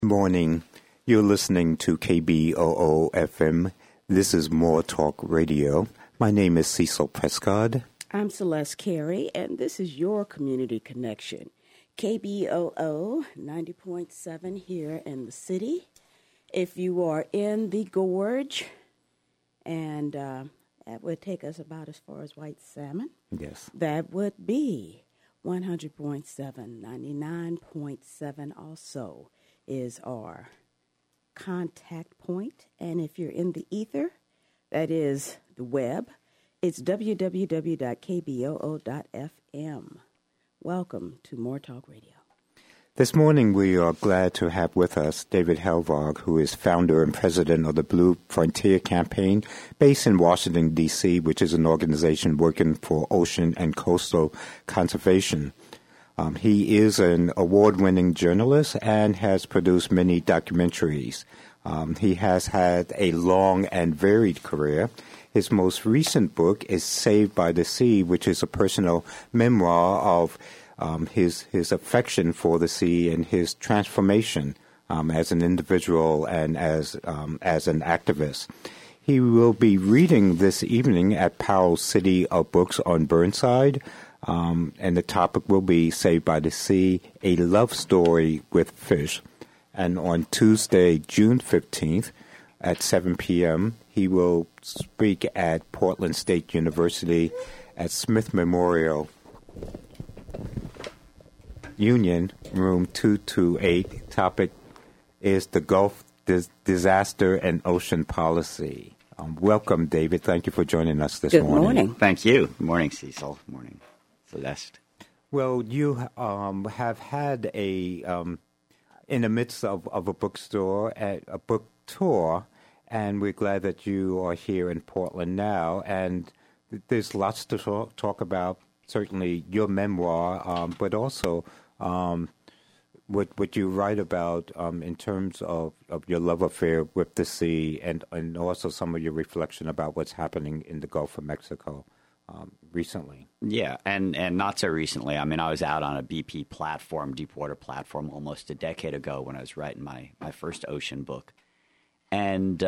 Morning. You're listening to KBOO FM. This is More Talk Radio. My name is Cecil Prescott. I'm Celeste Carey, and this is your Community Connection. KBOO 90.7 here in the city. If you are in the Gorge, and that would take us about as far as White Salmon. Yes. That would be 100.7, 99.7 also is our contact point. And if you're in the ether, that is the web, it's www.kboo.fm. Welcome to More Talk Radio. This morning we are glad to have with us David Helvarg, who is founder and president of the Blue Frontier Campaign, based in Washington, D.C., which is an organization working for ocean and coastal conservation. He is an award-winning journalist and has produced many documentaries. He has had a long and varied career. His most recent book is Saved by the Sea, which is a personal memoir of his affection for the sea and his transformation as an individual and as an activist. He will be reading this evening at Powell City of Books on Burnside. And the topic will be Saved by the Sea, a love story with fish. And on Tuesday, June 15th at 7 p.m., he will speak at Portland State University at Smith Memorial Union, room 228. Topic is the Gulf Disaster and Ocean Policy. Welcome, David. Thank you for joining us this morning. Good morning. Thank you. Good morning, Cecil. Good morning, Celeste. Well, you have had in the midst of a bookstore, a book tour, and we're glad that you are here in Portland now. And there's lots to talk about, certainly your memoir, but also what you write about in terms of your love affair with the sea and also some of your reflection about what's happening in the Gulf of Mexico. Recently. Yeah, and not so recently. I mean, I was out on a BP platform, Deepwater platform, almost a decade ago when I was writing my first ocean book. And,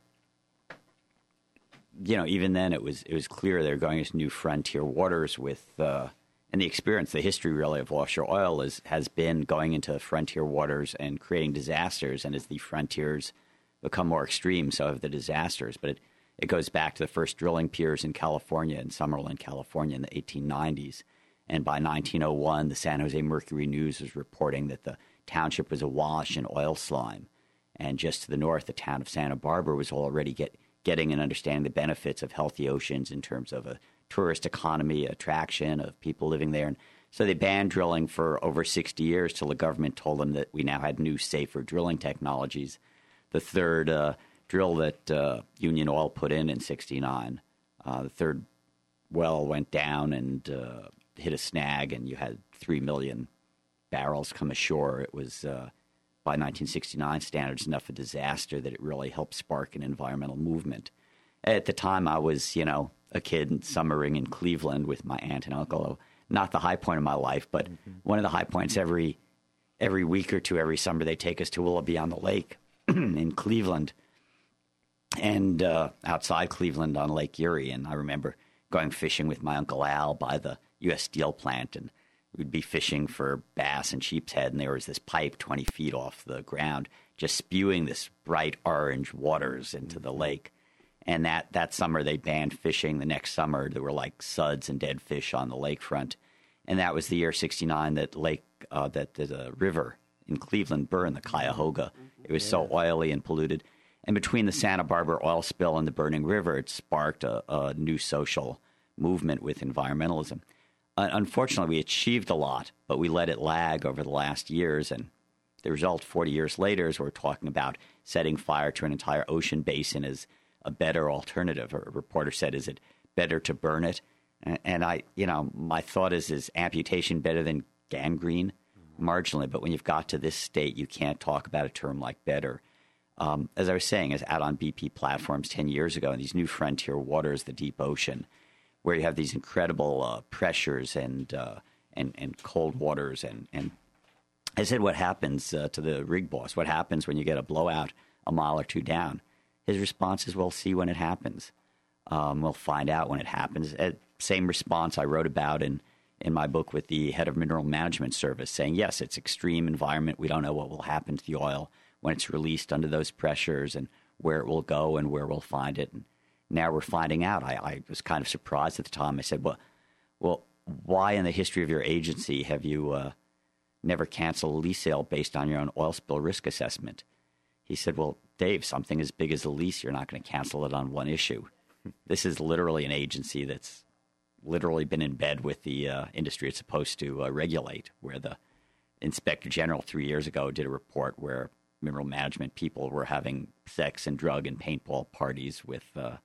even then it was clear they were going into new frontier waters with, and the experience, the history really of offshore oil has been going into frontier waters and creating disasters. And as the frontiers become more extreme, so have the disasters. But it goes back to the first drilling piers in California, in Summerlin, California, in the 1890s. And by 1901, the San Jose Mercury News was reporting that the township was awash in oil slime. And just to the north, the town of Santa Barbara was already getting and understanding the benefits of healthy oceans in terms of a tourist economy, attraction of people living there. And so they banned drilling for over 60 years till the government told them that we now had new, safer drilling technologies. The third drill that Union Oil put in 1969. The third well went down and hit a snag, and you had 3 million barrels come ashore. It was, by 1969 standards, enough a disaster that it really helped spark an environmental movement. At the time, I was, a kid summering in Cleveland with my aunt and uncle. Not the high point of my life, but one of the high points every week or two, every summer, they take us to Willoughby on the Lake in Cleveland. And outside Cleveland on Lake Erie. And I remember going fishing with my Uncle Al by the U.S. Steel plant, and we'd be fishing for bass and sheep's head, and there was this pipe 20 feet off the ground just spewing this bright orange waters into the lake. And that summer they banned fishing. The next summer there were like suds and dead fish on the lakefront. And that was the year 1969 that the river in Cleveland burned, the Cuyahoga. It was so oily and polluted. And between the Santa Barbara oil spill and the burning river, it sparked a new social movement with environmentalism. Unfortunately, we achieved a lot, but we let it lag over the last years. And the result 40 years later is we're talking about setting fire to an entire ocean basin as a better alternative. A reporter said, is it better to burn it? And my thought is amputation better than gangrene? Marginally. But when you've got to this state, you can't talk about a term like better. As I was saying, is out on BP platforms 10 years ago in these new frontier waters, the deep ocean, where you have these incredible pressures and cold waters and I said, what happens to the rig boss? What happens when you get a blowout a mile or two down? His response is, we'll see when it happens. We'll find out when it happens. Same response I wrote about in my book with the head of Mineral Management Service, saying, yes, it's extreme environment. We don't know what will happen to the oil when it's released under those pressures and where it will go and where we'll find it. And now we're finding out. I was kind of surprised at the time. I said, well, why in the history of your agency have you never canceled a lease sale based on your own oil spill risk assessment? He said, well, Dave, something as big as a lease, you're not going to cancel it on one issue. This is literally an agency that's literally been in bed with the industry it's supposed to regulate, where the Inspector General 3 years ago did a report where mineral management people were having sex and drug and paintball parties with the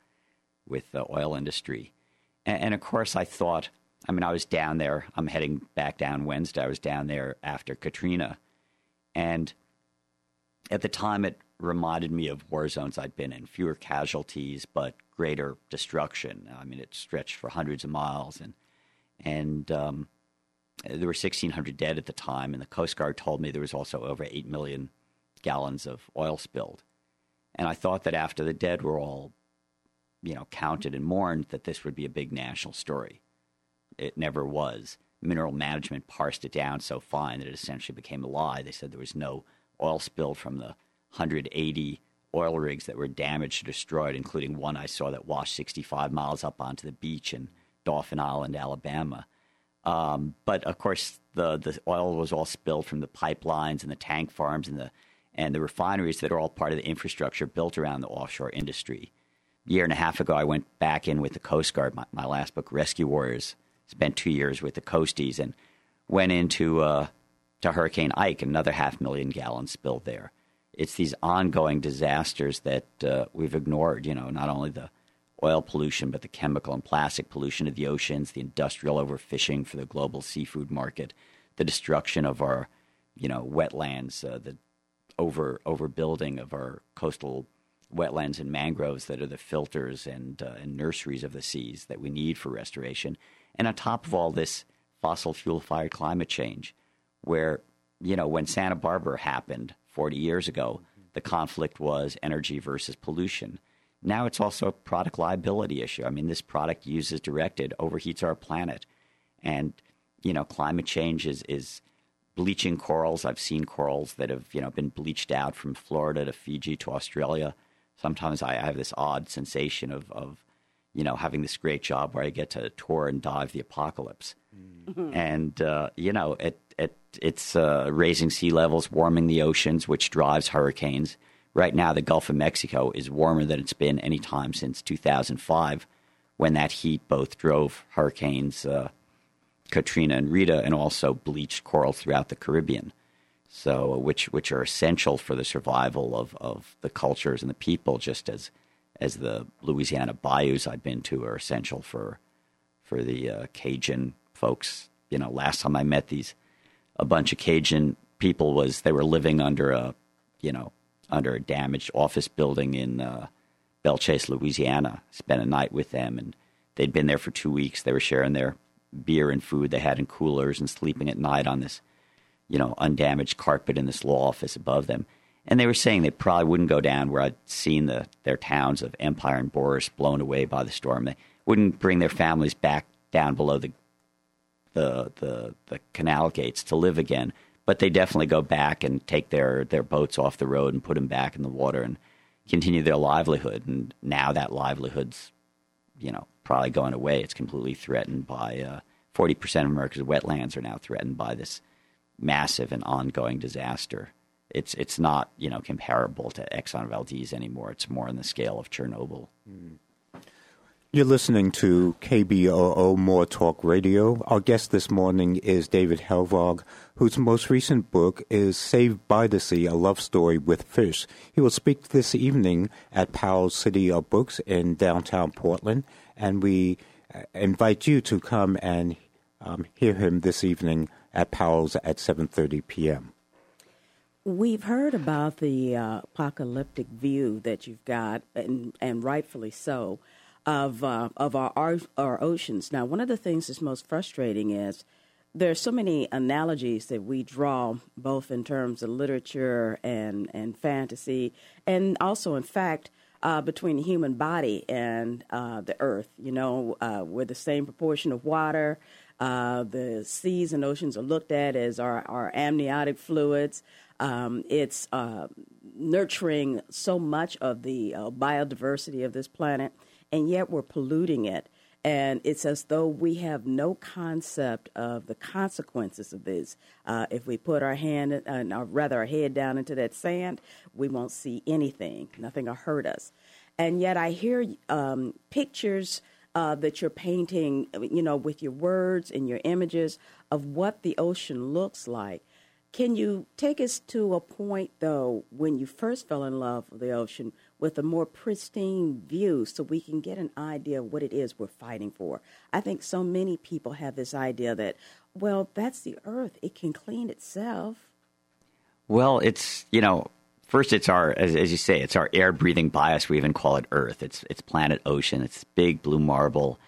oil industry. And of course, I thought, I was down there. I'm heading back down Wednesday. I was down there after Katrina. And at the time, it reminded me of war zones I'd been in. Fewer casualties, but greater destruction. It stretched for hundreds of miles. And there were 1,600 dead at the time. And the Coast Guard told me there was also over 8 million gallons of oil spilled. And I thought that after the dead were all, counted and mourned, that this would be a big national story. It never was. Mineral management parsed it down so fine that it essentially became a lie. They said there was no oil spilled from the 180 oil rigs that were damaged or destroyed, including one I saw that washed 65 miles up onto the beach in Dauphin Island, Alabama. But, of course, the oil was all spilled from the pipelines and the tank farms and the refineries that are all part of the infrastructure built around the offshore industry. A year and a half ago, I went back in with the Coast Guard, my last book, Rescue Warriors. Spent 2 years with the Coasties and went into to Hurricane Ike, another 500,000 gallons spilled there. It's these ongoing disasters that we've ignored, not only the oil pollution, but the chemical and plastic pollution of the oceans, the industrial overfishing for the global seafood market, the destruction of our, wetlands, the overbuilding of our coastal wetlands and mangroves that are the filters and nurseries of the seas that we need for restoration. And on top of all this, fossil fuel-fired climate change, where, when Santa Barbara happened 40 years ago, the conflict was energy versus pollution. Now it's also a product liability issue. This product used as directed overheats our planet. And, climate change is bleaching corals. I've seen corals that have, been bleached out from Florida to Fiji to Australia. Sometimes I have this odd sensation of having this great job where I get to tour and dive the apocalypse. Mm-hmm. And, it's raising sea levels, warming the oceans, which drives hurricanes. Right now, the Gulf of Mexico is warmer than it's been any time since 2005, when that heat both drove hurricanes Katrina and Rita and also bleached corals throughout the Caribbean. So, which are essential for the survival of the cultures and the people, just as the Louisiana bayous I've been to are essential for the Cajun folks. Last time I met a bunch of Cajun people they were living under a damaged office building in Belle Chasse, Louisiana. Spent a night with them, and they'd been there for 2 weeks. They were sharing their beer and food they had in coolers and sleeping at night on this undamaged carpet in this law office above them. And they were saying they probably wouldn't go down where I'd seen their towns of Empire and Boris blown away by the storm. They wouldn't bring their families back down below the canal gates to live again. But they definitely go back and take their boats off the road and put them back in the water and continue their livelihood. And now that livelihood's, probably going away. It's completely threatened by 40% of America's wetlands are now threatened by this massive and ongoing disaster. It's not, comparable to Exxon Valdez anymore. It's more on the scale of Chernobyl. Mm. You're listening to KBOO More Talk Radio. Our guest this morning is David Helvog, whose most recent book is Saved by the Sea, A Love Story with Fish. He will speak this evening at Powell's City of Books in downtown Portland, and we invite you to come and hear him this evening at Powell's at 7:30 p.m. We've heard about the apocalyptic view that you've got, and rightfully so, of our oceans. Now, one of the things that's most frustrating is there are so many analogies that we draw, both in terms of literature and fantasy, and also, in fact, between the human body and the earth. We're the same proportion of water. The seas and oceans are looked at as our amniotic fluids. It's nurturing so much of the biodiversity of this planet, and yet we're polluting it. And it's as though we have no concept of the consequences of this. If we put our head down into that sand, we won't see anything. Nothing will hurt us. And yet I hear pictures that you're painting, with your words and your images of what the ocean looks like. Can you take us to a point, though, when you first fell in love with the ocean with a more pristine view so we can get an idea of what it is we're fighting for? I think so many people have this idea that, well, that's the earth. It can clean itself. Well, it's, first it's our, as you say, it's our air-breathing bias. We even call it Earth. It's planet ocean. It's big blue marble.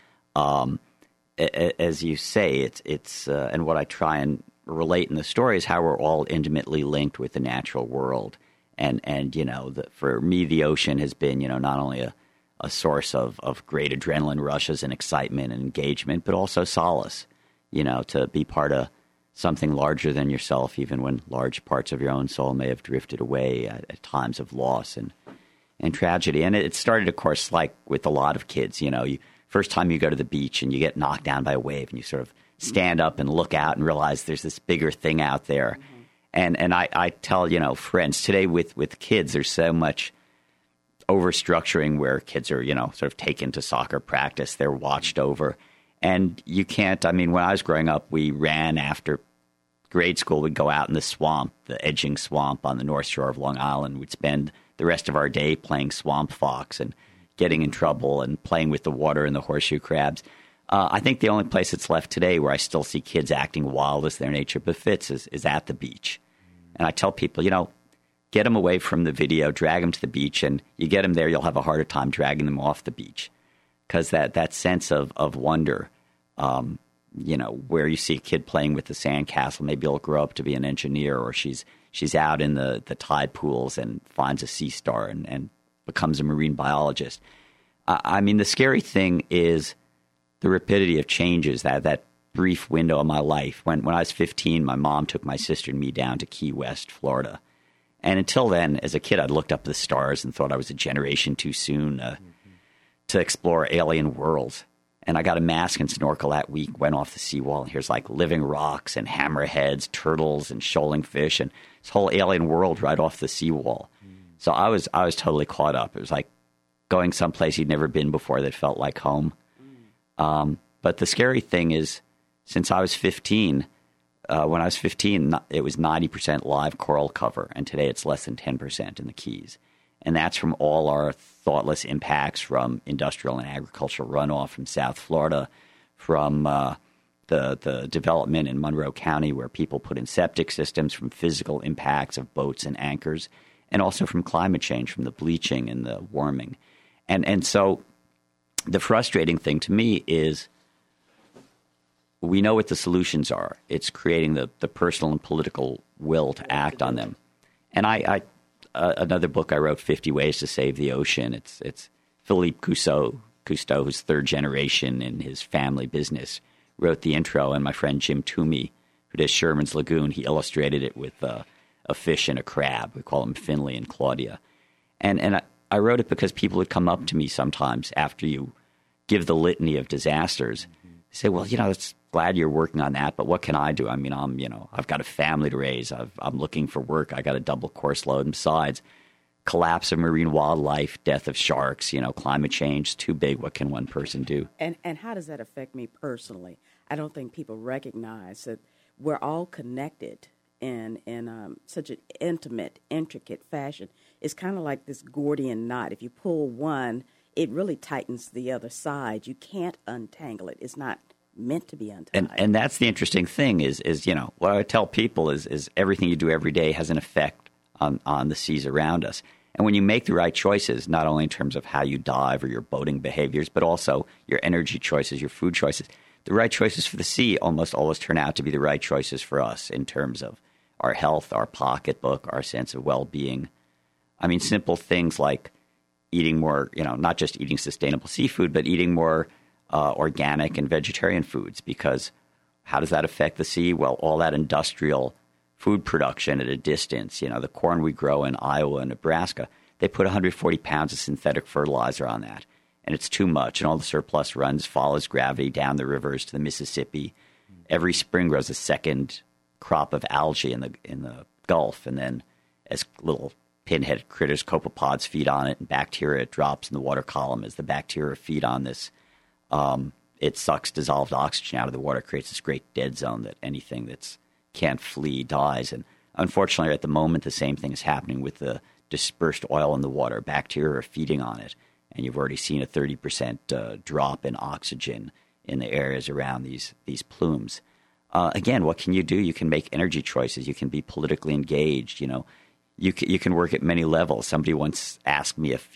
As you say, it's and what I try and relate in the story is how we're all intimately linked with the natural world. And for me, the ocean has been, not only a source of great adrenaline rushes and excitement and engagement, but also solace, to be part of something larger than yourself, even when large parts of your own soul may have drifted away at times of loss and tragedy. And it started, of course, like with a lot of kids, first time you go to the beach and you get knocked down by a wave and you sort of stand up and look out and realize there's this bigger thing out there. Mm-hmm. And I tell, friends, today with kids, there's so much overstructuring where kids are, sort of taken to soccer practice. They're watched over. And you can't, when I was growing up, we ran after grade school. We'd go out in the swamp, the edging swamp on the North Shore of Long Island. We'd spend the rest of our day playing swamp fox and getting in trouble and playing with the water and the horseshoe crabs. I think the only place that's left today where I still see kids acting wild as their nature befits is at the beach. And I tell people, get them away from the video, drag them to the beach, and you get them there, you'll have a harder time dragging them off the beach. Because that sense of wonder, where you see a kid playing with the sandcastle, maybe he'll grow up to be an engineer, or she's out in the tide pools and finds a sea star and becomes a marine biologist. The scary thing is the rapidity of changes, that brief window of my life. When I was 15, my mom took my sister and me down to Key West, Florida. And until then, as a kid, I'd looked up at the stars and thought I was a generation too soon to explore alien worlds. And I got a mask and snorkel that week, went off the seawall, and here's like living rocks and hammerheads, turtles and shoaling fish, and this whole alien world right off the seawall. So I was totally caught up. It was like going someplace you'd never been before that felt like home. But the scary thing is, since I was 15, when I was 15, it was 90% live coral cover, and today it's less than 10% in the Keys. And that's from all our thoughtless impacts from industrial and agricultural runoff from South Florida, from the development in Monroe County where people put in septic systems, from physical impacts of boats and anchors, and also from climate change, from the bleaching and the warming. And so the frustrating thing to me is we know what the solutions are. It's creating the personal and political will to act on them. And I another book I wrote, 50 Ways to Save the Ocean. It's Philippe Cousteau, who's third generation in his family business, wrote the intro, and my friend Jim Toomey, who does Sherman's Lagoon, he illustrated it with a fish and a crab. We call them Finley and Claudia. And I wrote it because people would come up to me sometimes after you give the litany of disasters. They say, well, it's glad you're working on that, but what can I do? I've got a family to raise. I'm looking for work. I got a double course load. And besides, collapse of marine wildlife, death of sharks, climate change, too big. What can one person do? And how does that affect me personally? I don't think people recognize that we're all connected in such an intricate fashion. It's kind of like this Gordian knot. If you pull one, it really tightens the other side. You can't untangle it. It's not meant to be untied. And that's the interesting thing is what I tell people is everything you do every day has an effect on the seas around us. And when you make the right choices, not only in terms of how you dive or your boating behaviors, but also your energy choices, your food choices, the right choices for the sea almost always turn out to be the right choices for us in terms of our health, our pocketbook, our sense of well-being. I mean, simple things like eating more, not just eating sustainable seafood, but eating more organic and vegetarian foods, because how does that affect the sea? Well, all that industrial food production at a distance, the corn we grow in Iowa and Nebraska, they put 140 pounds of synthetic fertilizer on that, and it's too much. And all the surplus follows gravity down the rivers to the Mississippi. Every spring grows a second crop of algae in the Gulf, and then as little pinhead critters, copepods, feed on it, and bacteria, it drops in the water column. As the bacteria feed on this, it sucks dissolved oxygen out of the water, creates this great dead zone that anything that's can't flee dies. And unfortunately, at the moment, the same thing is happening with the dispersed oil in the water. Bacteria are feeding on it, and you've already seen a 30% drop in oxygen in the areas around these plumes. Again, what can you do? You can make energy choices. You can be politically engaged. You can work at many levels. Somebody once asked me if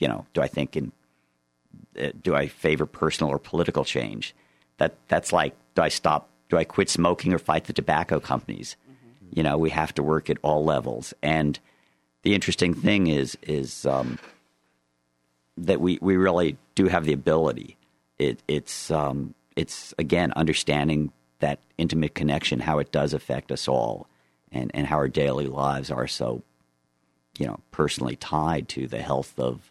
do I favor personal or political change? That's like, do I quit smoking or fight the tobacco companies? Mm-hmm. We have to work at all levels. And the interesting thing is that we really do have the ability. It's again, understanding that intimate connection, how it does affect us all, and how our daily lives are so, personally tied to the health of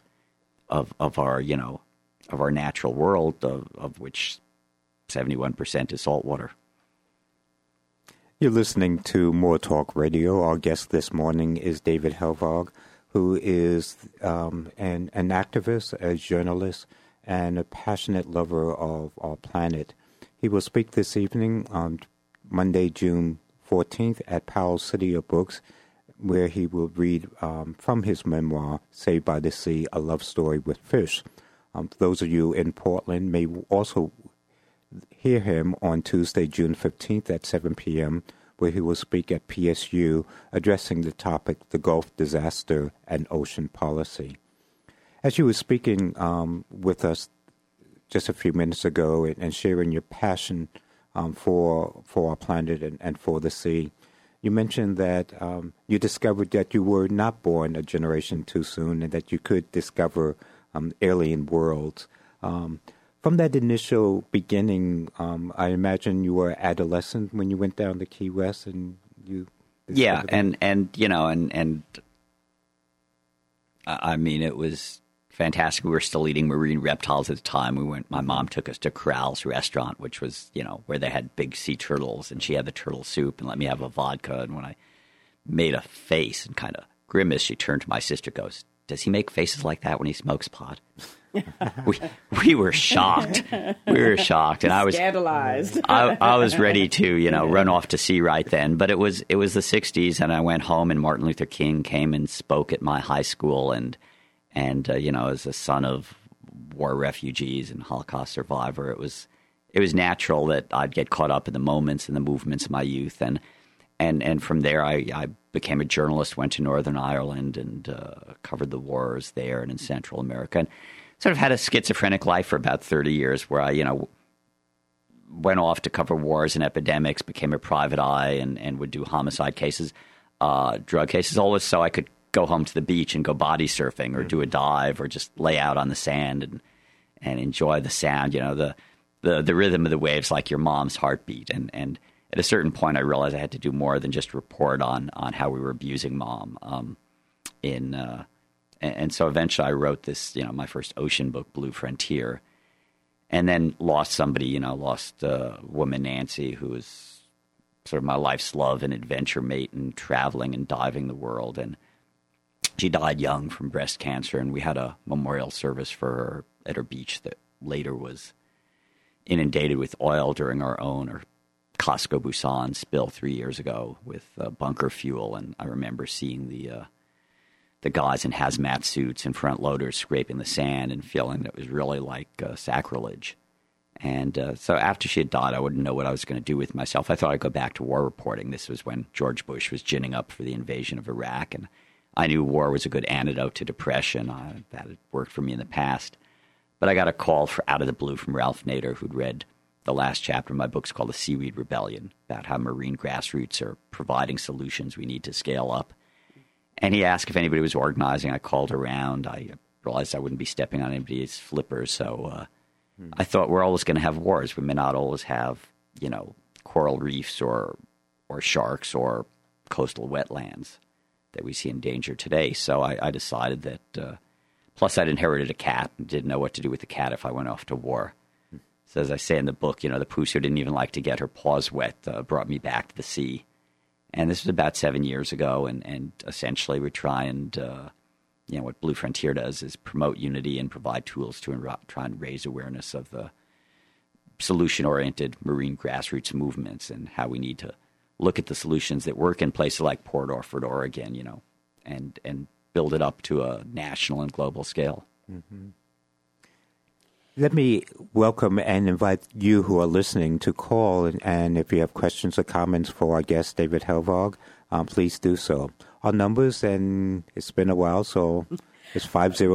our natural world, of which 71% is saltwater. You're listening to More Talk Radio. Our guest this morning is David Helvog, who is an activist, a journalist, and a passionate lover of our planet. He will speak this evening on Monday, June 14th at Powell City of Books, where he will read from his memoir, Saved by the Sea, A Love Story with Fish. Those of you in Portland may also hear him on Tuesday, June 15th at 7 p.m., where he will speak at PSU addressing the topic, the Gulf Disaster and Ocean Policy. As you were speaking with us just a few minutes ago and sharing your passion for our planet and for the sea, you mentioned that you discovered that you were not born a generation too soon and that you could discover alien worlds. From that initial beginning, I imagine you were adolescent when you went down to Key West, and you. Yeah, and I mean, it was fantastic. We were still eating marine reptiles at the time. My mom took us to Corral's restaurant, which was, where they had big sea turtles, and she had the turtle soup and let me have a vodka. And when I made a face and kind of grimaced, she turned to my sister, goes, "Does he make faces like that when he smokes pot?" we were shocked. We were shocked, and I was scandalized. I was ready to, run off to sea right then. But it was the '60s, and I went home, and Martin Luther King came and spoke at my high school, and as a son of war refugees and Holocaust survivor, it was natural that I'd get caught up in the moments and the movements of my youth, and from there I became a journalist, went to Northern Ireland and covered the wars there and in Central America, and sort of had a schizophrenic life for about 30 years where I, went off to cover wars and epidemics, became a private eye and would do homicide cases, drug cases, always so I could go home to the beach and go body surfing or do a dive or just lay out on the sand and enjoy the sound, the rhythm of the waves like your mom's heartbeat. And at a certain point, I realized I had to do more than just report on how we were abusing Mom. And so eventually I wrote this, my first ocean book, Blue Frontier, and then lost somebody, lost a woman, Nancy, who was sort of my life's love and adventure mate and traveling and diving the world. And she died young from breast cancer, and we had a memorial service for her at her beach that later was inundated with oil during our Costco Busan spill 3 years ago with bunker fuel. And I remember seeing the guys in hazmat suits and front loaders scraping the sand and feeling that it was really like sacrilege. And so after she had died, I wouldn't know what I was going to do with myself. I thought I'd go back to war reporting. This was when George Bush was ginning up for the invasion of Iraq, and I knew war was a good antidote to depression. That had worked for me in the past. But I got a call out of the blue from Ralph Nader, who'd read the last chapter of my book is called The Seaweed Rebellion, about how marine grassroots are providing solutions we need to scale up. And he asked if anybody was organizing. I called around. I realized I wouldn't be stepping on anybody's flippers. So I thought we're always going to have wars. We may not always have, coral reefs or sharks or coastal wetlands that we see in danger today. So I decided that, plus I'd inherited a cat and didn't know what to do with the cat if I went off to war. So as I say in the book, the Puss who didn't even like to get her paws wet brought me back to the sea. And this was about 7 years ago, and essentially we try and, what Blue Frontier does is promote unity and provide tools to try and raise awareness of the solution-oriented marine grassroots movements and how we need to look at the solutions that work in places like Port Orford, Oregon, and build it up to a national and global scale. Mm-hmm. Let me welcome and invite you who are listening to call, and if you have questions or comments for our guest, David Helvog, please do so. Our numbers, and it's been a while, so it's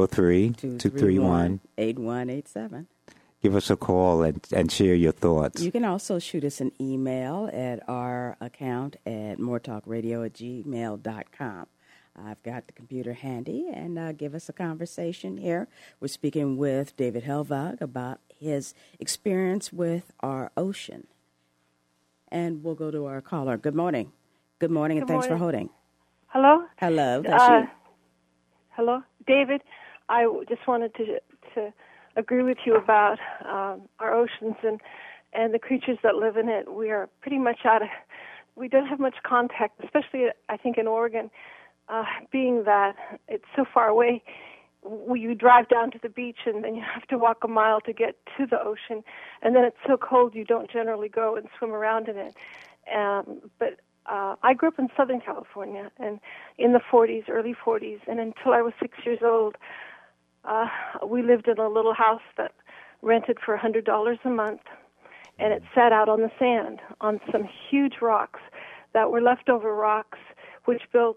503-231-8187. Give us a call and share your thoughts. You can also shoot us an email at our account at moretalkradio@gmail.com. I've got the computer handy, and give us a conversation here. We're speaking with David Helvog about his experience with our ocean. And we'll go to our caller. Good morning. Good morning, and thanks for holding. Hello? Hello, that's you. Hello? David, I just wanted to agree with you about our oceans and the creatures that live in it. We are pretty much we don't have much contact, especially, I think, in Oregon. Being that it's so far away, you drive down to the beach and then you have to walk a mile to get to the ocean, and then it's so cold you don't generally go and swim around in it. But I grew up in Southern California and in the early 40s, and until I was 6 years old, we lived in a little house that rented for $100 a month, and it sat out on the sand on some huge rocks that were leftover rocks which built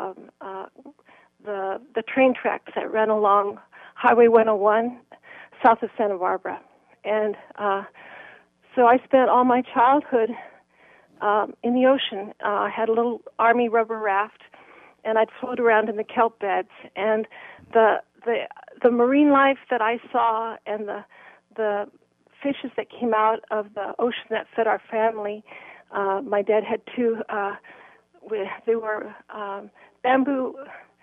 the train tracks that ran along Highway 101 south of Santa Barbara. And so I spent all my childhood in the ocean. I had a little Army rubber raft, and I'd float around in the kelp beds. And the marine life that I saw and the fishes that came out of the ocean that fed our family, my dad had two... they were bamboo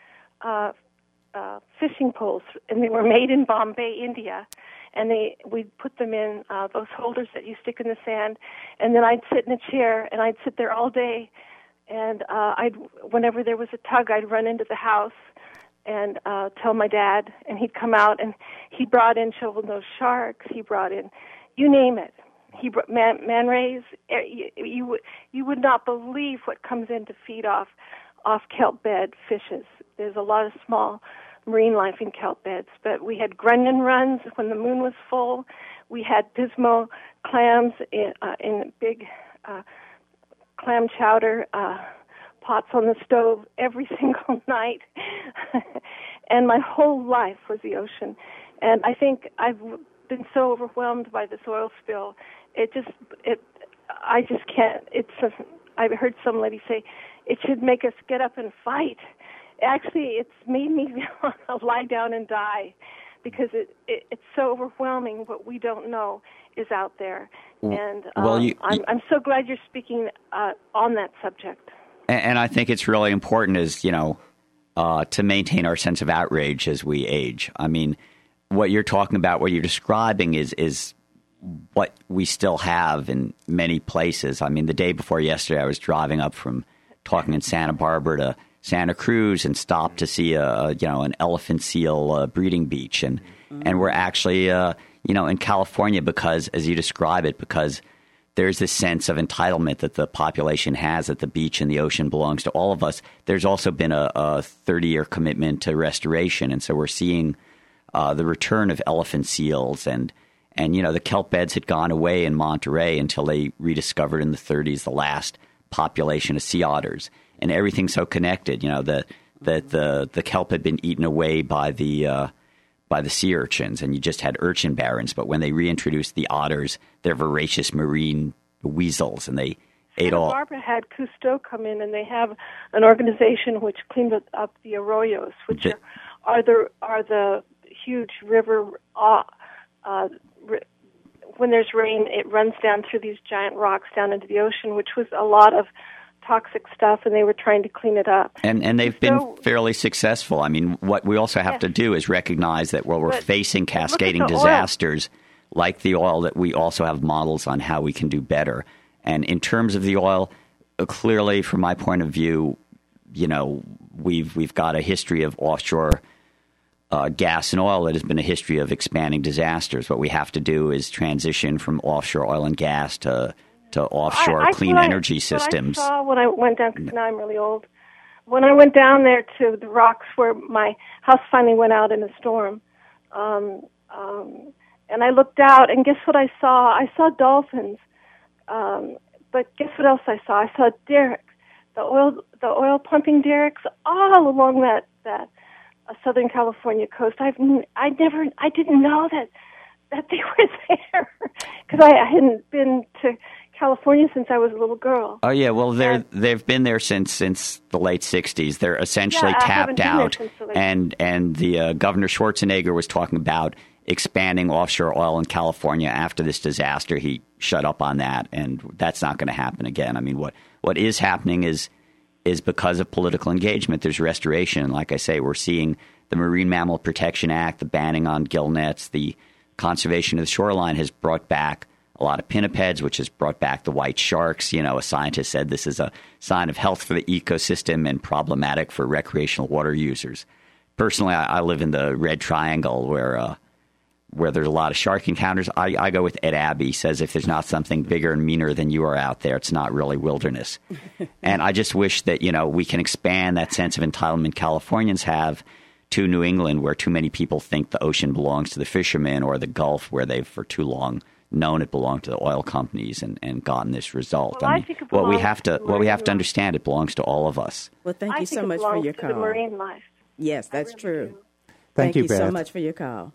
fishing poles, and they were made in Bombay, India. And we put them in those holders that you stick in the sand. And then I'd sit in a chair, and I'd sit there all day. And whenever there was a tug, I'd run into the house and tell my dad, and he'd come out, and he brought in shovel-nosed sharks. He brought in, you name it. He brought man rays. You would not believe what comes in to feed off kelp bed fishes. There's a lot of small marine life in kelp beds, but we had grunion runs when the moon was full. We had pismo clams in big clam chowder pots on the stove every single night, and my whole life was the ocean. And I think I've been so overwhelmed by this oil spill. I just can't. I've heard some lady say, it should make us get up and fight. Actually, it's made me want to lie down and die, because it's so overwhelming. What we don't know is out there. And I'm so glad you're speaking on that subject. And I think it's really important to maintain our sense of outrage as we age. I mean, what you're talking about, what you're describing is what we still have in many places. I mean, the day before yesterday, I was driving up from talking in Santa Barbara to Santa Cruz and stopped to see an elephant seal breeding beach, and we're actually in California because, as you describe it, because there's this sense of entitlement that the population has that the beach and the ocean belongs to all of us. There's also been a 30-year commitment to restoration, and so we're seeing the return of elephant seals and the kelp beds had gone away in Monterey until they rediscovered in the 30s the last population of sea otters, and everything's so connected. That the kelp had been eaten away by the by the sea urchins, and you just had urchin barrens. But when they reintroduced the otters, they're voracious marine weasels, and they ate all. Barbara had Cousteau come in, and they have an organization which cleans up the arroyos, which are the huge river. When there's rain, it runs down through these giant rocks down into the ocean, which was a lot of toxic stuff, and they were trying to clean it up. And they've been fairly successful. I mean, what we also have to do is recognize that while we're facing cascading disasters like the oil, that we also have models on how we can do better. And in terms of the oil, clearly, from my point of view, we've got a history of offshore gas and oil that has been a history of expanding disasters. What we have to do is transition from offshore oil and gas to offshore clean energy systems. I saw when I went down, because now I'm really old, when I went down there to the rocks where my house finally went out in a storm, and I looked out, and guess what I saw? I saw dolphins. But guess what else I saw? I saw derricks, the oil pumping derricks all along that Southern California coast. I didn't know that they were there because I hadn't been to California since I was a little girl. Oh yeah, well they've been there since the late '60s. They're essentially tapped out, and the Governor Schwarzenegger was talking about expanding offshore oil in California after this disaster. He shut up on that, and that's not going to happen again. I mean, what is happening is because of political engagement. There's restoration, and like I say, we're seeing the Marine Mammal Protection Act, the banning on gill nets, the conservation of the shoreline has brought back a lot of pinnipeds, which has brought back the white sharks. A scientist said this is a sign of health for the ecosystem and problematic for recreational water users. Personally, I live in the Red Triangle where there's a lot of shark encounters. I go with Ed Abbey. He says if there's not something bigger and meaner than you are out there, it's not really wilderness. And I just wish that, we can expand that sense of entitlement Californians have to New England, where too many people think the ocean belongs to the fishermen, or the Gulf, where they've for too long known it belonged to the oil companies and gotten this result. Well, I think it belongs what we have to understand, it belongs to all of us. Well, thank you so much for your call. The marine life. Yes, that's true. Thank you, Beth. So much for your call.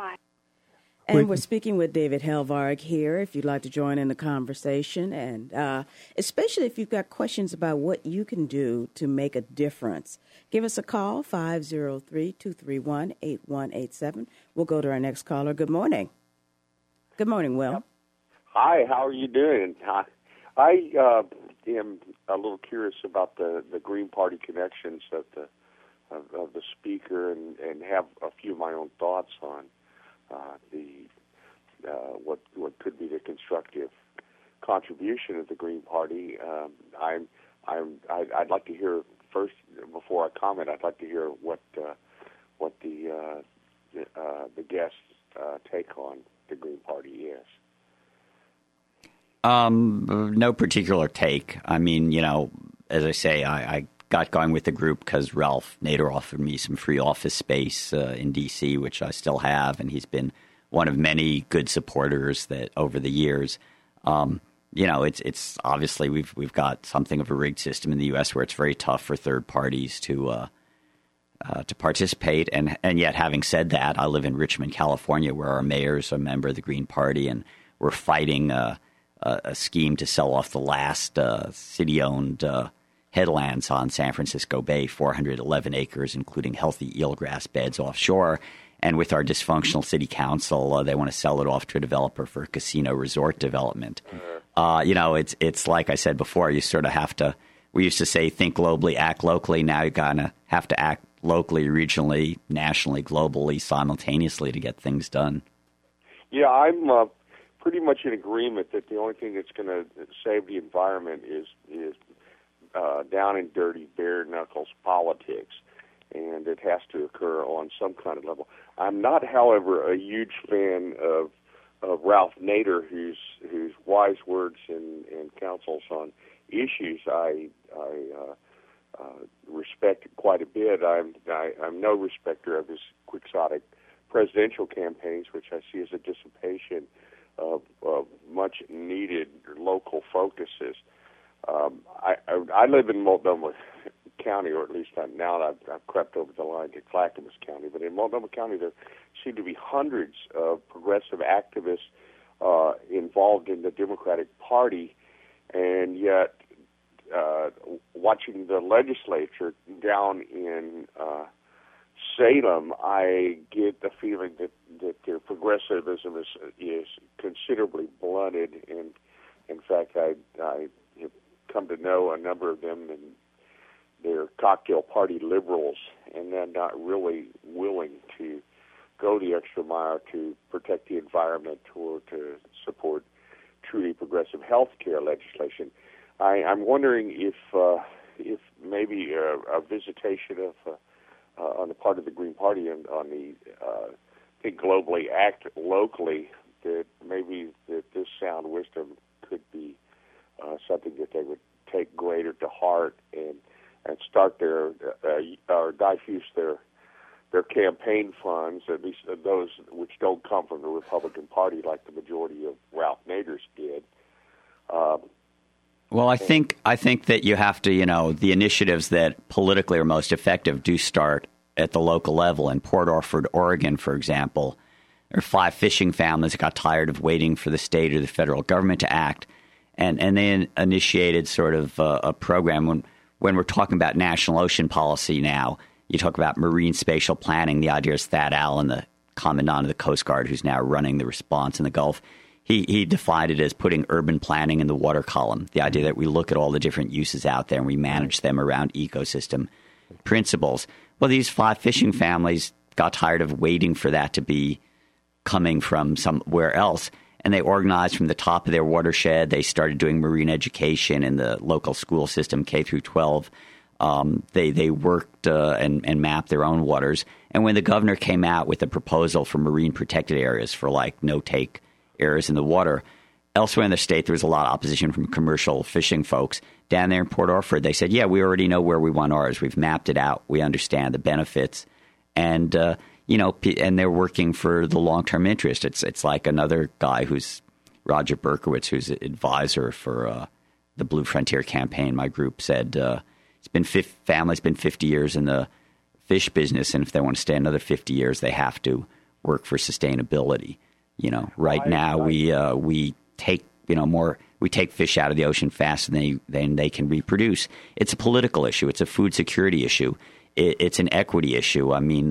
And we're speaking with David Helvarg here, if you'd like to join in the conversation, and especially if you've got questions about what you can do to make a difference. Give us a call, 503-231-8187. We'll go to our next caller. Good morning. Good morning, Will. Hi, how are you doing? I am a little curious about the Green Party connections of the speaker, and have a few of my own thoughts on what could be the constructive contribution of the Green Party. I'd like to hear first, before I comment. I'd like to hear what the guest's take on the Green Party is. No particular take. I mean, as I say, I got going with the group because Ralph Nader offered me some free office space in D.C., which I still have, and he's been one of many good supporters that over the years. It's obviously we've got something of a rigged system in the U.S. where it's very tough for third parties to participate, and yet, having said that, I live in Richmond, California, where our mayor is a member of the Green Party, and we're fighting a scheme to sell off the last city-owned headlands on San Francisco Bay, 411 acres, including healthy eelgrass beds offshore. And with our dysfunctional city council, they want to sell it off to a developer for casino resort development. It's like I said before, you sort of have to, we used to say, think globally, act locally. Now you kind of have to act locally, regionally, nationally, globally, simultaneously to get things done. Yeah, I'm pretty much in agreement that the only thing that's going to save the environment is down and dirty, bare knuckles politics, and it has to occur on some kind of level. I'm not, however, a huge fan of Ralph Nader, whose wise words and counsels on issues I respect quite a bit. I'm no respecter of his quixotic presidential campaigns, which I see as a dissipation of much needed local focuses. I live in Multnomah County, or at least now I've crept over the line to Clackamas County, but in Multnomah County there seem to be hundreds of progressive activists involved in the Democratic Party, and yet watching the legislature down in Salem, I get the feeling that their progressivism is considerably blunted, and in fact, I have come to know a number of them, and they're cocktail party liberals, and they're not really willing to go the extra mile to protect the environment or to support truly progressive health care legislation. I'm wondering if maybe a visitation of on the part of the Green Party and on the Think Globally, Act Locally, that maybe that this sound wisdom could be something that they would take greater to heart and start their or diffuse their campaign funds, at least those which don't come from the Republican Party like the majority of Ralph Nader's did. Well, I think that you have to, the initiatives that politically are most effective do start at the local level. In Port Orford, Oregon, for example, there are 5 fishing families that got tired of waiting for the state or the federal government to act, and they initiated sort of a program. When we're talking about national ocean policy now, you talk about marine spatial planning. The idea is Thad Allen, the commandant of the Coast Guard, who's now running the response in the Gulf. He defined it as putting urban planning in the water column, the idea that we look at all the different uses out there and we manage them around ecosystem principles. Well, these 5 fishing families got tired of waiting for that to be coming from somewhere else, and they organized from the top of their watershed. They started doing marine education in the local school system, K through 12. They worked and mapped their own waters. And when the governor came out with a proposal for marine protected areas for no-take areas in the water, elsewhere in the state, there was a lot of opposition from commercial fishing folks. Down there in Port Orford, they said, yeah, we already know where we want ours. We've mapped it out. We understand the benefits. And, and they're working for the long-term interest. It's like another guy who's Roger Berkowitz, who's an advisor for the Blue Frontier campaign. My group said family's been 50 years in the fish business, and if they want to stay another 50 years, they have to work for sustainability. Right now we take we take fish out of the ocean faster than they can reproduce. It's a political issue. It's a food security issue. It's an equity issue. I mean,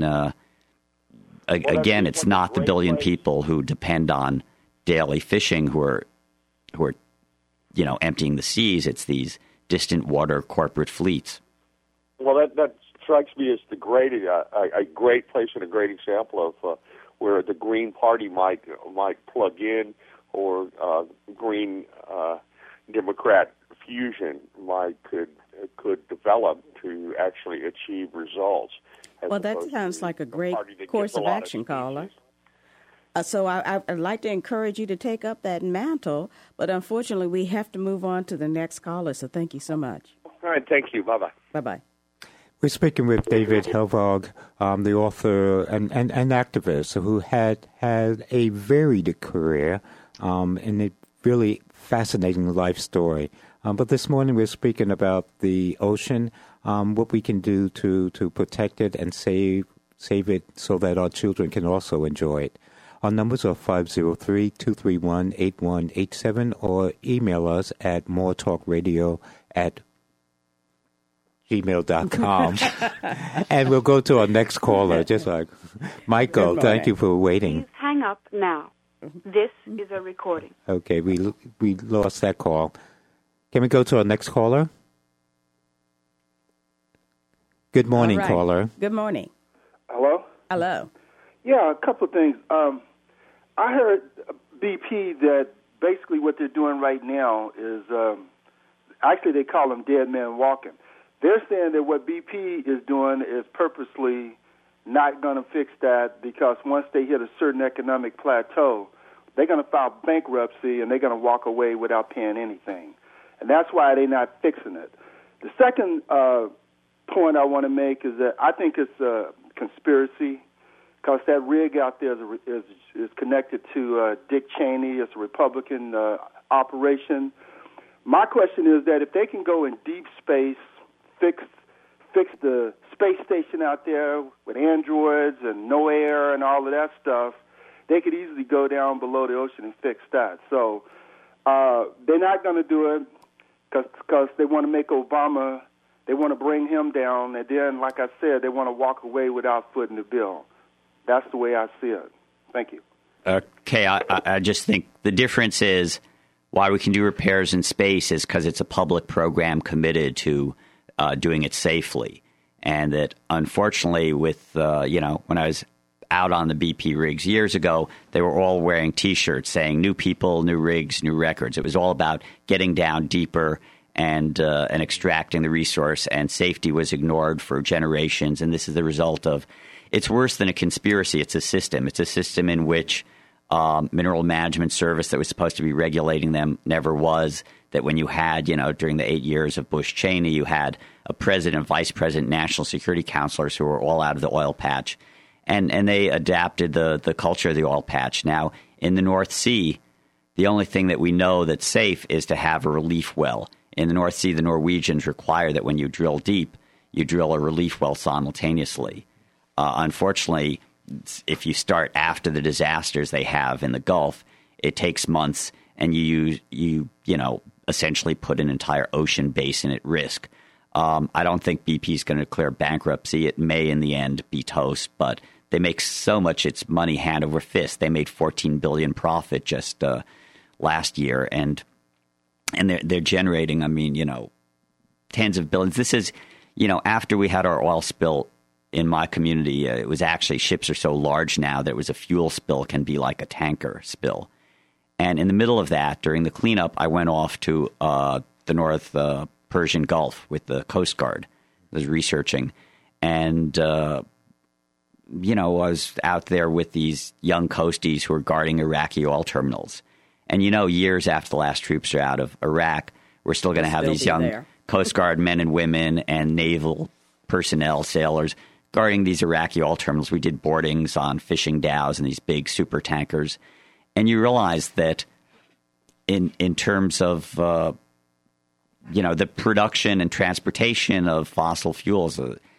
again, it's not the billion people who depend on daily fishing who are emptying the seas. It's these distant water corporate fleets. Well, that strikes me as a great place and a great example of where the Green Party might plug in, or Green Democrat fusion could develop to actually achieve results. Well, that sounds like a great course of action, caller. So I'd like to encourage you to take up that mantle, but unfortunately we have to move on to the next caller, so thank you so much. All right, thank you. Bye-bye. Bye-bye. We're speaking with David Helvog, the author and activist who had a varied career and a really fascinating life story. But this morning we're speaking about the ocean, what we can do to protect it and save it so that our children can also enjoy it. Our numbers are 503-231-8187 or email us at moretalkradio@gmail.com. And we'll go to our next caller, just like Michael. Thank you for waiting. Please hang up now. This is a recording. Okay, we lost that call. Can we go to our next caller? Good morning, caller. Good morning. Hello? Hello. Yeah, a couple of things. I heard BP that basically what they're doing right now is, actually they call them dead men walking. They're saying that what BP is doing is purposely not going to fix that, because once they hit a certain economic plateau, they're going to file bankruptcy and they're going to walk away without paying anything. And that's why they're not fixing it. The second point I want to make is that I think it's a conspiracy, because that rig out there is connected to Dick Cheney. It's a Republican operation. My question is that if they can go in deep space, fix fixed the space station out there with androids and no air and all of that stuff, they could easily go down below the ocean and fix that. So they're not going to do it because they want to make Obama, they want to bring him down, and then, like I said, they want to walk away without footing the bill. That's the way I see it. Thank you. Okay, I just think the difference is why we can do repairs in space is because it's a public program committed to doing it safely. And that, unfortunately, with, when I was out on the BP rigs years ago, they were all wearing T-shirts saying new people, new rigs, new records. It was all about getting down deeper and extracting the resource, and safety was ignored for generations. And this is the result of, it's worse than a conspiracy. It's a system. It's a system in which Mineral Management Service that was supposed to be regulating them never was. That when you had, during the 8 years of Bush Cheney, you had a president, vice president, national security counselors who were all out of the oil patch. And they adapted the culture of the oil patch. Now, in the North Sea, the only thing that we know that's safe is to have a relief well. In the North Sea, the Norwegians require that when you drill deep, you drill a relief well simultaneously. Unfortunately, if you start after the disasters they have in the Gulf, it takes months, and you essentially put an entire ocean basin at risk. I don't think BP is going to declare bankruptcy. It may, in the end, be toast, but they make so much, it's money hand over fist. They made $14 billion profit just last year, and they're generating, tens of billions. This is, after we had our oil spill in my community, it was actually, ships are so large now that it was a fuel spill can be like a tanker spill. And in the middle of that, during the cleanup, I went off to the North Persian Gulf with the Coast Guard. I was researching, and I was out there with these young coasties who were guarding Iraqi oil terminals. And years after the last troops are out of Iraq, we're still going to have these young Coast Guard men and women and naval personnel, sailors, guarding these Iraqi oil terminals. We did boardings on fishing dhows and these big super tankers. And you realize that in terms of, the production and transportation of fossil fuels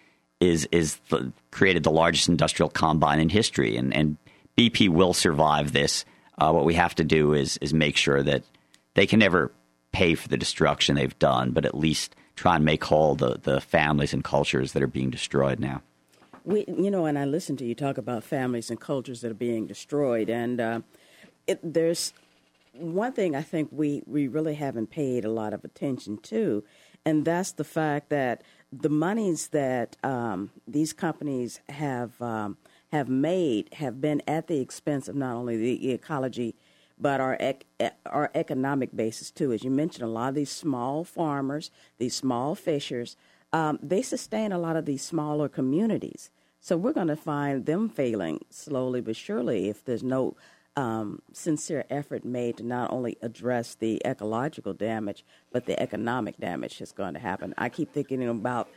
created the largest industrial combine in history. And BP will survive this. What we have to do is make sure that they can never pay for the destruction they've done, but at least try and make whole the families and cultures that are being destroyed now. And I listen to you talk about families and cultures that are being destroyed, and there's one thing I think we really haven't paid a lot of attention to, and that's the fact that the monies that these companies have made have been at the expense of not only the ecology, but our economic basis too. As you mentioned, a lot of these small farmers, these small fishers, they sustain a lot of these smaller communities. So we're going to find them failing slowly but surely if there's no sincere effort made to not only address the ecological damage, but the economic damage that's going to happen. I keep thinking about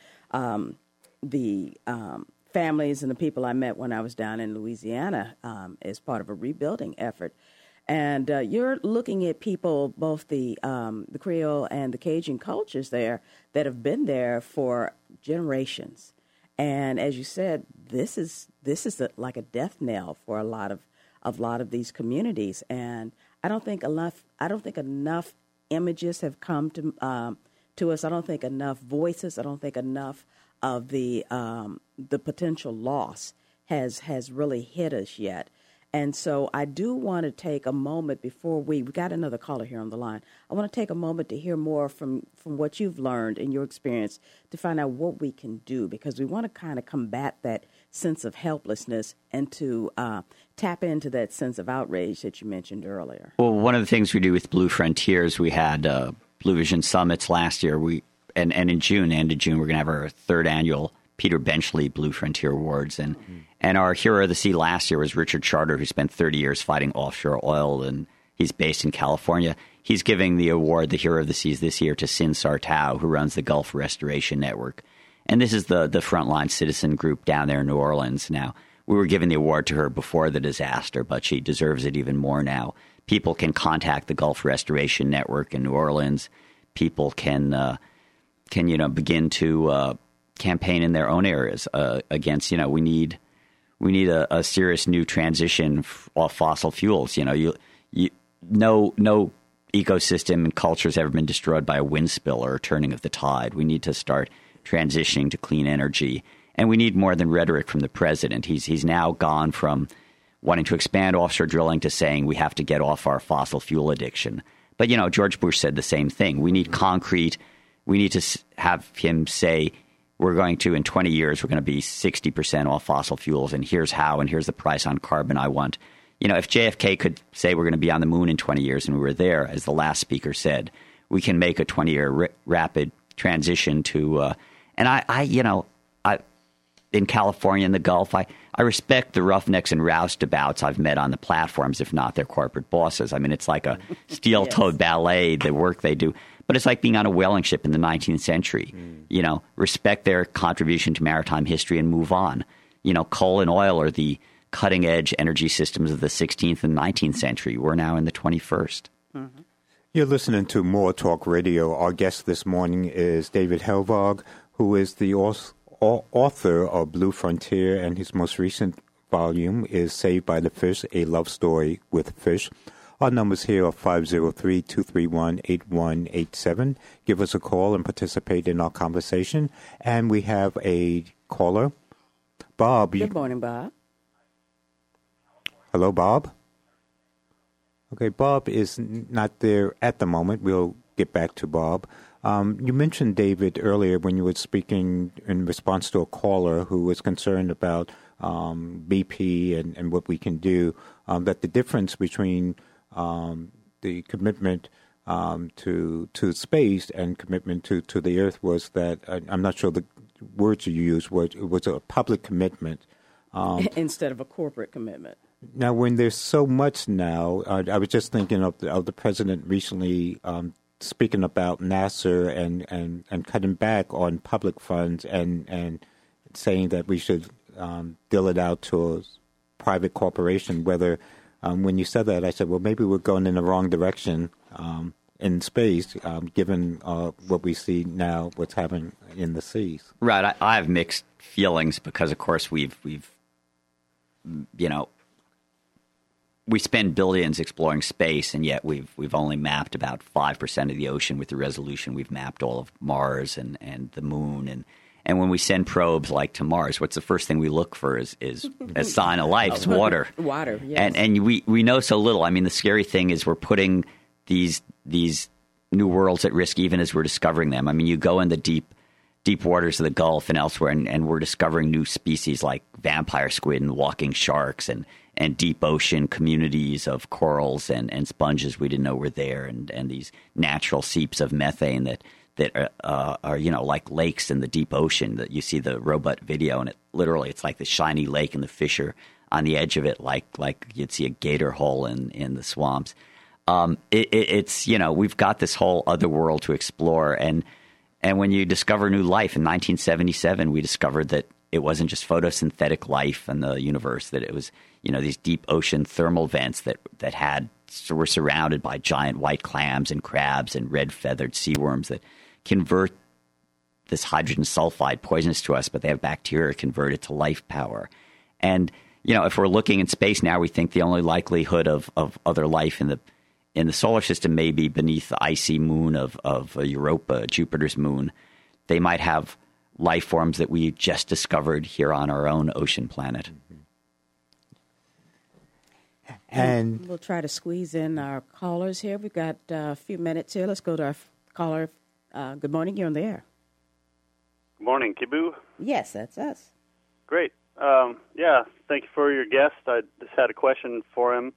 the families and the people I met when I was down in Louisiana as part of a rebuilding effort. And you're looking at people, both the Creole and the Cajun cultures there, that have been there for generations. And as you said, this is like a death knell for a lot of these communities. And I don't think enough images have come to us. I don't think enough voices. I don't think enough of the potential loss has really hit us yet. And so I do want to take a moment before we got another caller here on the line. I want to take a moment to hear more from what you've learned in your experience to find out what we can do, because we want to kind of combat that sense of helplessness and to tap into that sense of outrage that you mentioned earlier. Well, one of the things we do with Blue Frontiers, we had Blue Vision Summits last year. And in June, end of June, we're going to have our third annual Peter Benchley Blue Frontier Awards. And our hero of the sea last year was Richard Charter, who spent 30 years fighting offshore oil, and he's based in California. He's giving the award, the Hero of the Seas, this year to Sin Sartau, who runs the Gulf Restoration Network. And this is the frontline citizen group down there in New Orleans. Now, we were giving the award to her before the disaster, but she deserves it even more now. People can contact the Gulf Restoration Network in New Orleans. People can begin to campaign in their own areas against, we need a serious new transition off fossil fuels. No ecosystem and culture has ever been destroyed by a wind spill or a turning of the tide. We need to start transitioning to clean energy. And we need more than rhetoric from the president. He's now gone from wanting to expand offshore drilling to saying we have to get off our fossil fuel addiction. But, George Bush said the same thing. We need concrete. We need to have him say we're going to, in 20 years, we're going to be 60% off fossil fuels, and here's how, and here's the price on carbon I want. If JFK could say we're going to be on the moon in 20 years and we were there, as the last speaker said, we can make a 20-year rapid transition to and I in California and the Gulf, I respect the roughnecks and roustabouts I've met on the platforms, if not their corporate bosses. I mean, it's like a steel-toed ballet, the work they do. But it's like being on a whaling ship in the 19th century. Respect their contribution to maritime history and move on. Coal and oil are the cutting-edge energy systems of the 16th and 19th century. We're now in the 21st. Mm-hmm. You're listening to More Talk Radio. Our guest this morning is David Helvog, who is the author of Blue Frontier, and his most recent volume is Saved by the Fish, A Love Story with Fish. Our numbers here are 503-231-8187. Give us a call and participate in our conversation. And we have a caller, Bob. Good morning, Bob. Hello, Bob. Okay, Bob is not there at the moment. We'll get back to Bob. You mentioned, David, earlier when you were speaking in response to a caller who was concerned about BP and what we can do, that the difference between the commitment to space and commitment to the Earth was that, I'm not sure the words you used, it was a public commitment. Instead of a corporate commitment. Now, when there's so much now, I was just thinking of the president recently speaking about NASA and cutting back on public funds and saying that we should deal it out to a private corporation. Whether when you said that, I said, well, maybe we're going in the wrong direction in space, given what we see now, what's happening in the seas. Right. I have mixed feelings because, of course, we've we spend billions exploring space, and yet we've only mapped about 5% of the ocean with the resolution. We've mapped all of Mars and the moon. And when we send probes like to Mars, what's the first thing we look for is a sign of life? It's water. Water, yes. And we know so little. I mean, the scary thing is we're putting these new worlds at risk even as we're discovering them. I mean, you go in the deep waters of the Gulf and elsewhere, and we're discovering new species like vampire squid and walking sharks and deep ocean communities of corals and sponges we didn't know were there, and these natural seeps of methane that are like lakes in the deep ocean. That you see the robot video, and it's like the shiny lake, and the fish are on the edge of it, like you'd see a gator hole in the swamps. It's we've got this whole other world to explore, and when you discover new life in 1977, we discovered that it wasn't just photosynthetic life in the universe, that it was these deep ocean thermal vents that were surrounded by giant white clams and crabs and red feathered sea worms that convert this hydrogen sulfide, poisonous to us, but they have bacteria convert it to life power. And if we're looking in space now, we think the only likelihood of other life in the solar system may be beneath the icy moon of Europa, Jupiter's moon. They might have life forms that we just discovered here on our own ocean planet. And we'll try to squeeze in our callers here. We've got a few minutes here. Let's go to our caller. Good morning. You're on the air. Good morning, Kibu. Yes, that's us. Great. Thank you for your guest. I just had a question for him.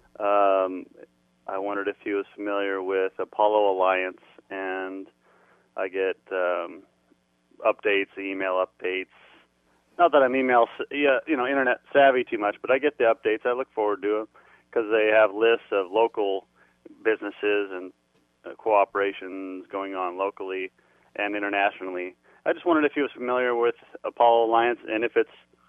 I wondered if he was familiar with Apollo Alliance, and I get updates, email updates. Not that I'm internet savvy too much, but I get the updates. I look forward to them because they have lists of local businesses and cooperations going on locally and internationally. I just wondered if he was familiar with Apollo Alliance, and if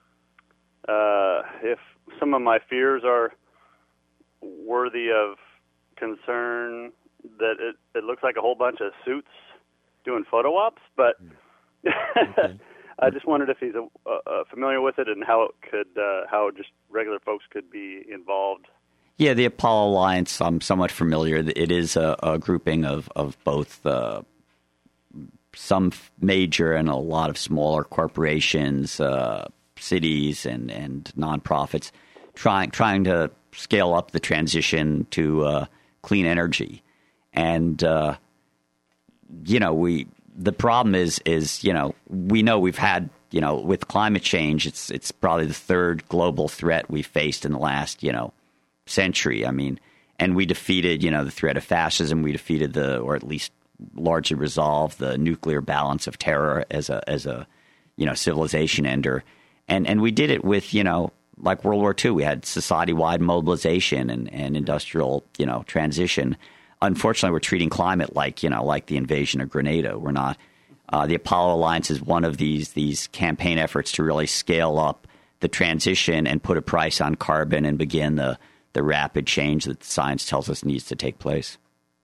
some of my fears are worthy of concern, that it looks like a whole bunch of suits doing photo ops, but I just wondered if he's familiar with it and how it could, how just regular folks could be involved. Yeah, the Apollo Alliance, I'm somewhat familiar. It is a grouping of both some major and a lot of smaller corporations, cities, and nonprofits trying to scale up the transition to clean energy. And, the problem is, we know we've had, with climate change, it's probably the third global threat we've faced in the last, century. I mean, and we defeated, the threat of fascism. We defeated or at least largely resolved the nuclear balance of terror as a civilization ender. And we did it with, like World War II, we had society-wide mobilization and industrial, transition. Unfortunately, we're treating climate like the invasion of Grenada. We're not. The Apollo Alliance is one of these campaign efforts to really scale up the transition and put a price on carbon and begin the rapid change that science tells us needs to take place.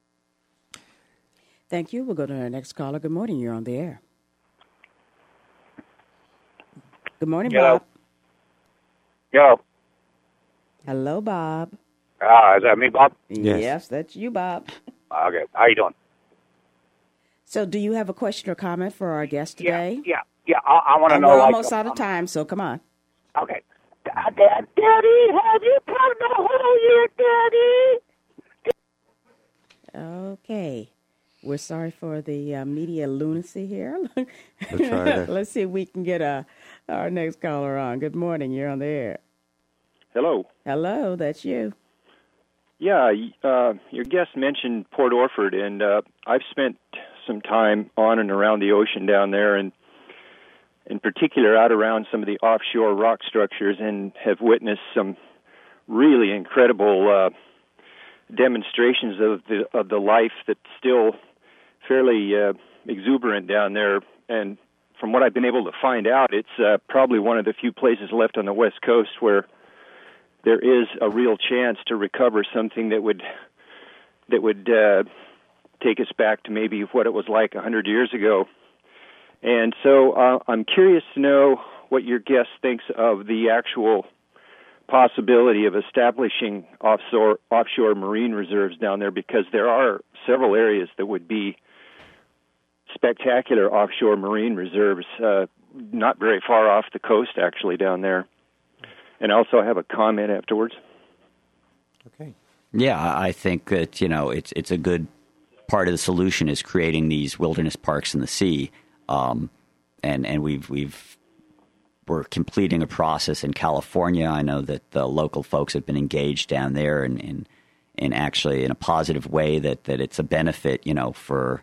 Thank you. We'll go to our next caller. Good morning. You're on the air. Good morning, Bob. Yo. Hello, Bob. Is that me, Bob? Yes, that's you, Bob. Okay. How you doing? So do you have a question or comment for our guest today? Yeah. I want to know. We're almost out of time, so come on. Okay. Daddy, have you come the whole year, Daddy? Okay. We're sorry for the media lunacy here. Let's see if we can get our next caller on. Good morning. You're on the air. Hello. Hello. That's you. Yeah, your guest mentioned Port Orford, and I've spent some time on and around the ocean down there, and in particular out around some of the offshore rock structures, and have witnessed some really incredible demonstrations of the life that's still fairly exuberant down there. And from what I've been able to find out, it's probably one of the few places left on the West Coast where there is a real chance to recover something that would take us back to maybe what it was like 100 years ago. And so I'm curious to know what your guest thinks of the actual possibility of establishing offshore marine reserves down there, because there are several areas that would be spectacular offshore marine reserves, not very far off the coast, actually, down there. And I also have a comment afterwards. Okay. Yeah, I think that, it's a good part of the solution is creating these wilderness parks in the sea. And we're completing a process in California. I know that the local folks have been engaged down there in actually in a positive way that it's a benefit, for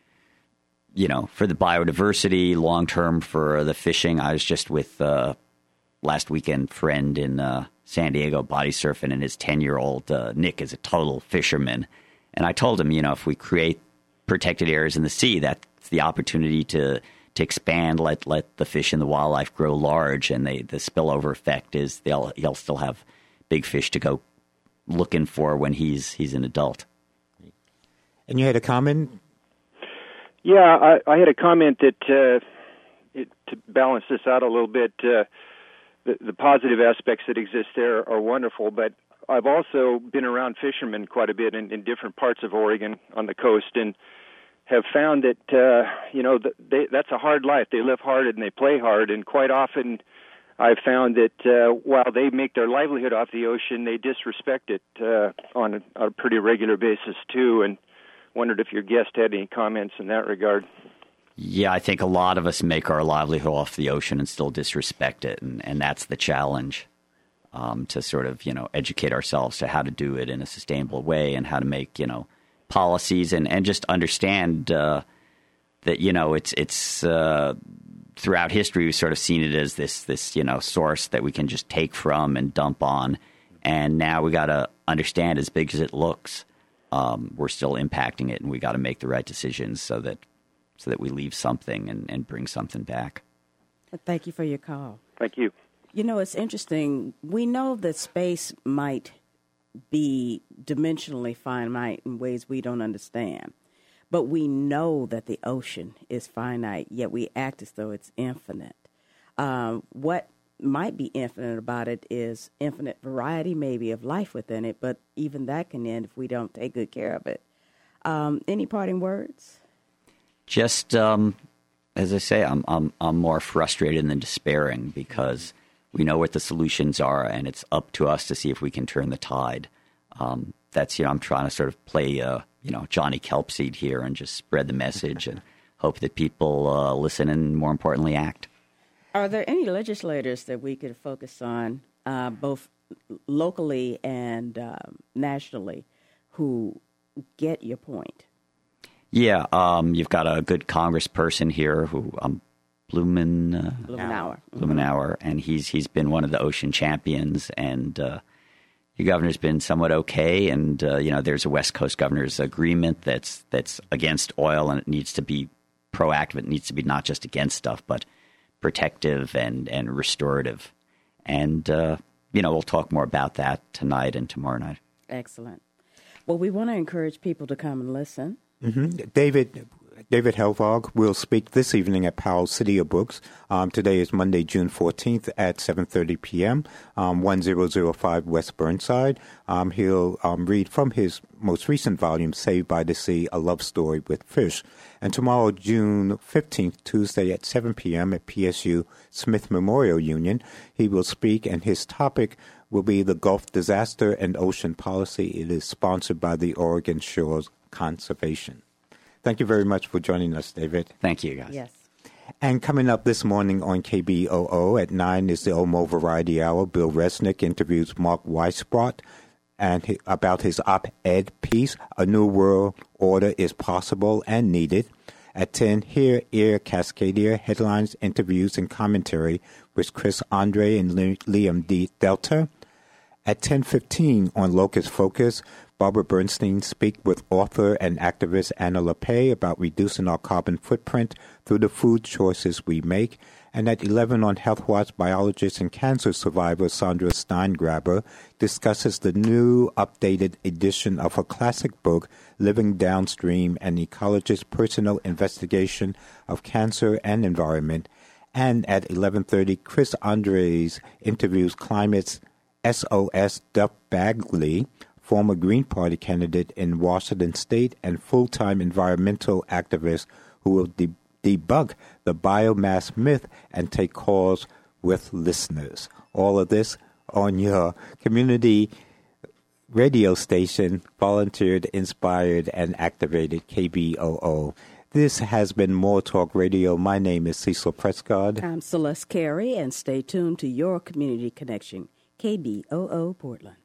the biodiversity, long term for the fishing. I was just with last weekend friend in San Diego body surfing, and his 10-year-old Nick is a total fisherman. And I told him, if we create protected areas in the sea, that's the opportunity to expand, let the fish and the wildlife grow large, and the spillover effect is he'll still have big fish to go looking for when he's an adult. And you had a comment? Yeah, I had a comment that to balance this out a little bit, the positive aspects that exist there are wonderful, but I've also been around fishermen quite a bit in different parts of Oregon on the coast, and have found that, that's a hard life. They live hard and they play hard, and quite often I've found that while they make their livelihood off the ocean, they disrespect it on a pretty regular basis too, and wondered if your guest had any comments in that regard. Yeah, I think a lot of us make our livelihood off the ocean and still disrespect it, and that's the challenge, to sort of, educate ourselves to how to do it in a sustainable way and how to make, policies and just understand that, it's throughout history we've sort of seen it as this source that we can just take from and dump on. And now we got to understand, as big as it looks, we're still impacting it, and we got to make the right decisions so that we leave something and bring something back. Thank you for your call. Thank you. It's interesting. We know that space might be dimensionally finite in ways we don't understand. But we know that the ocean is finite, yet we act as though it's infinite. What might be infinite about it is infinite variety, maybe, of life within it, but even that can end if we don't take good care of it. Any parting words? Just as I say, I'm more frustrated than despairing because we know what the solutions are, and it's up to us to see if we can turn the tide. That's I'm trying to sort of play Johnny Kelpseed here and just spread the message and hope that people listen and, more importantly, act. Are there any legislators that we could focus on, both locally and nationally, who get your point? Yeah, you've got a good congressperson here who Blumenauer, and he's been one of the ocean champions, and your governor's been somewhat okay, and there's a West Coast governor's agreement that's against oil, and it needs to be proactive. It needs to be not just against stuff, but protective and restorative. And, we'll talk more about that tonight and tomorrow night. Excellent. Well, we want to encourage people to come and listen. Mm-hmm. David Helvog will speak this evening at Powell City of Books. Today is Monday, June 14th at 7:30 p.m., 1005 West Burnside. He'll read from his most recent volume, Saved by the Sea, A Love Story with Fish. And tomorrow, June 15th, Tuesday at 7 p.m. at PSU Smith Memorial Union, he will speak, and his topic will be the Gulf Disaster and Ocean Policy. It is sponsored by the Oregon Shores Conservation. Thank you very much for joining us, David. Thank you, guys. Yes. And coming up this morning on KBOO at 9 is the Omo Variety Hour. Bill Resnick interviews Mark Weisbrot and about his op-ed piece, A New World Order is Possible and Needed. At 10, hear Air Cascadia headlines, interviews, and commentary with Chris Andre and Liam D. Delta. At 10:15 on Locust Focus, Barbara Bernstein speaks with author and activist Anna LePay about reducing our carbon footprint through the food choices we make. And at 11 on Health Watch, biologist and cancer survivor Sandra Steingraber discusses the new updated edition of her classic book, Living Downstream, an ecologist's personal investigation of cancer and environment. And at 11:30, Chris Andres interviews Climate's SOS Duff Bagley, former Green Party candidate in Washington State and full-time environmental activist who will debunk the biomass myth and take calls with listeners. All of this on your community radio station, volunteered, inspired, and activated KBOO. This has been More Talk Radio. My name is Cecil Prescott. I'm Celeste Carey, and stay tuned to your Community Connection, KBOO Portland.